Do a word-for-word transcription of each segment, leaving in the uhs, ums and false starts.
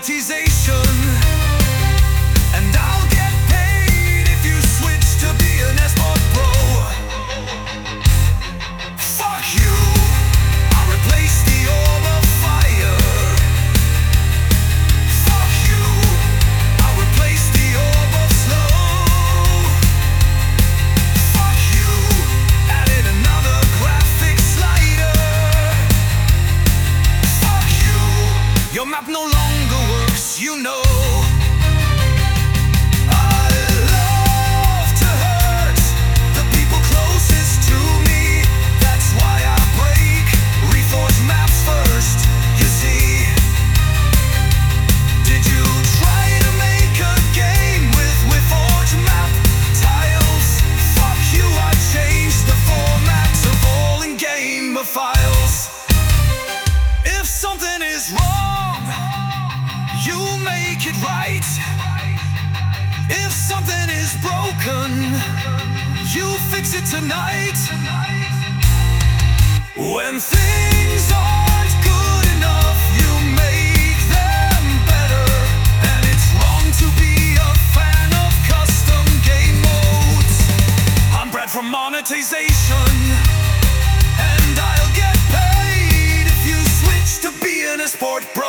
monetization, and I'll get paid if you switch to be an esport pro. Fuck you, I'll replace the orb of fire. Fuck you, I'll replace the orb of snow. Fuck you, added another graphic slider. Fuck you, your map no longer works, you know. I love to hurt the people closest to me. That's why I break Reforge maps first, you see. Did you try to make a game with Reforge map tiles? Fuck you, I changed the formats of all in-game files. If something is wrong, you make it right. If something is broken, you fix it tonight. When things aren't good enough, you make them better. And it's wrong to be a fan of custom game modes. I'm bred from monetization, and I'll get paid if you switch to being a sport pro.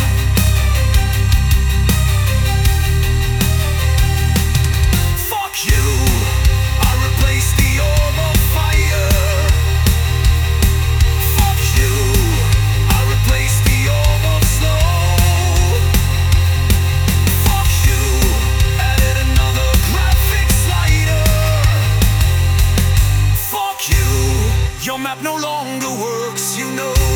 Fuck you, I'll replace the orb of fire. Fuck you, I'll replace the orb of snow. Fuck you, added another graphic slider. Fuck you, your map no longer works, you know.